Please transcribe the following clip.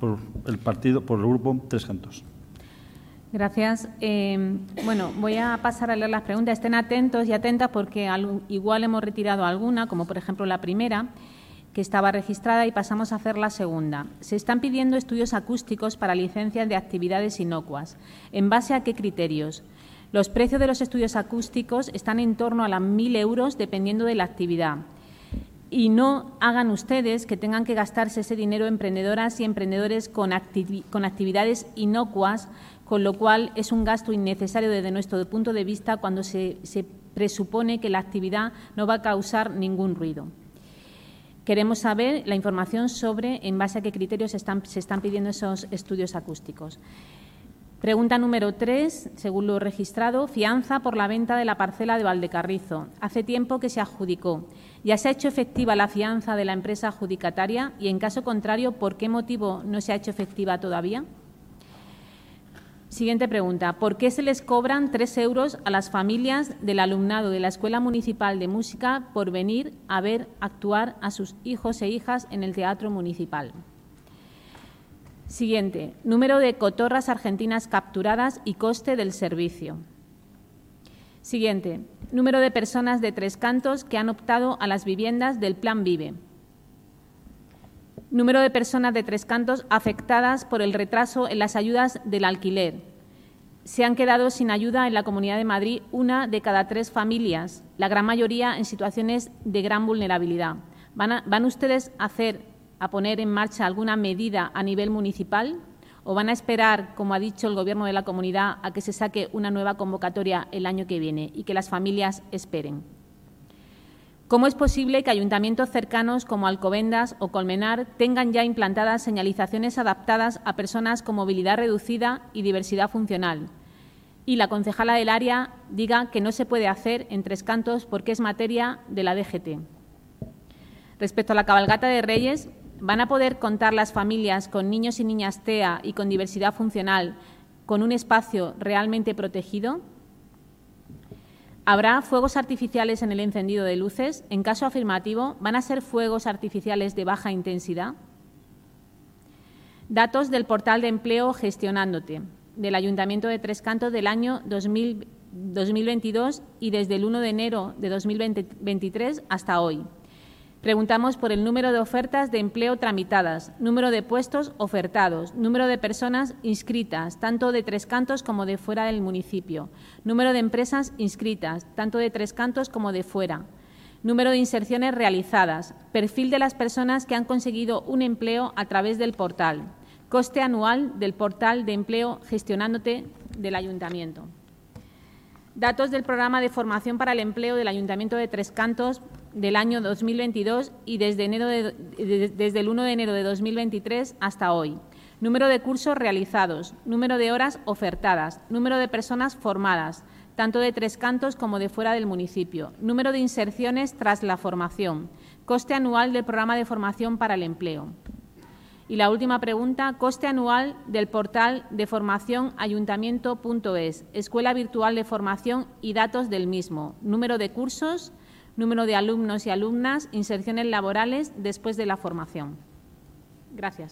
por el Grupo Tres Cantos. Gracias. Bueno, voy a pasar a leer las preguntas. Estén atentos y atentas porque igual hemos retirado alguna, como por ejemplo la primera, que estaba registrada, y pasamos a hacer la segunda. Se están pidiendo estudios acústicos para licencias de actividades inocuas. ¿En base a qué criterios? Los precios de los estudios acústicos están en torno a los 1.000 euros dependiendo de la actividad. Y no hagan ustedes que tengan que gastarse ese dinero emprendedoras y emprendedores con actividades inocuas, con lo cual es un gasto innecesario desde nuestro punto de vista cuando se presupone que la actividad no va a causar ningún ruido. Queremos saber la información sobre en base a qué criterios se están pidiendo esos estudios acústicos. Pregunta número 3, según lo registrado, fianza por la venta de la parcela de Valdecarrizo. Hace tiempo que se adjudicó. ¿Ya se ha hecho efectiva la fianza de la empresa adjudicataria? Y, en caso contrario, ¿por qué motivo no se ha hecho efectiva todavía? Siguiente pregunta. ¿Por qué se les cobran 3 euros a las familias del alumnado de la Escuela Municipal de Música por venir a ver actuar a sus hijos e hijas en el Teatro Municipal? Siguiente. Número de cotorras argentinas capturadas y coste del servicio. Siguiente. Número de personas de Tres Cantos que han optado a las viviendas del Plan Vive. Número de personas de Tres Cantos afectadas por el retraso en las ayudas del alquiler. Se han quedado sin ayuda en la Comunidad de Madrid 1 de cada 3 familias, la gran mayoría en situaciones de gran vulnerabilidad. ¿Van ustedes a poner en marcha alguna medida a nivel municipal o van a esperar, como ha dicho el Gobierno de la comunidad, a que se saque una nueva convocatoria el año que viene y que las familias esperen? ¿Cómo es posible que ayuntamientos cercanos como Alcobendas o Colmenar tengan ya implantadas señalizaciones adaptadas a personas con movilidad reducida y diversidad funcional? Y la concejala del área diga que no se puede hacer en Tres Cantos porque es materia de la DGT. Respecto a la cabalgata de Reyes, ¿van a poder contar las familias con niños y niñas TEA y con diversidad funcional con un espacio realmente protegido? ¿Habrá fuegos artificiales en el encendido de luces? En caso afirmativo, ¿van a ser fuegos artificiales de baja intensidad? Datos del portal de empleo Gestionándote del Ayuntamiento de Tres Cantos del año 2022 y desde el 1 de enero de 2023 hasta hoy. Preguntamos por el número de ofertas de empleo tramitadas, número de puestos ofertados, número de personas inscritas, tanto de Tres Cantos como de fuera del municipio, número de empresas inscritas, tanto de Tres Cantos como de fuera, número de inserciones realizadas, perfil de las personas que han conseguido un empleo a través del portal, coste anual del portal de empleo Gestionándote del Ayuntamiento. Datos del programa de formación para el empleo del Ayuntamiento de Tres Cantos del año 2022 y desde el 1 de enero de 2023 hasta hoy. Número de cursos realizados, número de horas ofertadas, número de personas formadas, tanto de Tres Cantos como de fuera del municipio, número de inserciones tras la formación, coste anual del programa de formación para el empleo. Y la última pregunta, coste anual del portal de formación ayuntamiento.es, escuela virtual de formación y datos del mismo, número de cursos, número de alumnos y alumnas, inserciones laborales después de la formación. Gracias.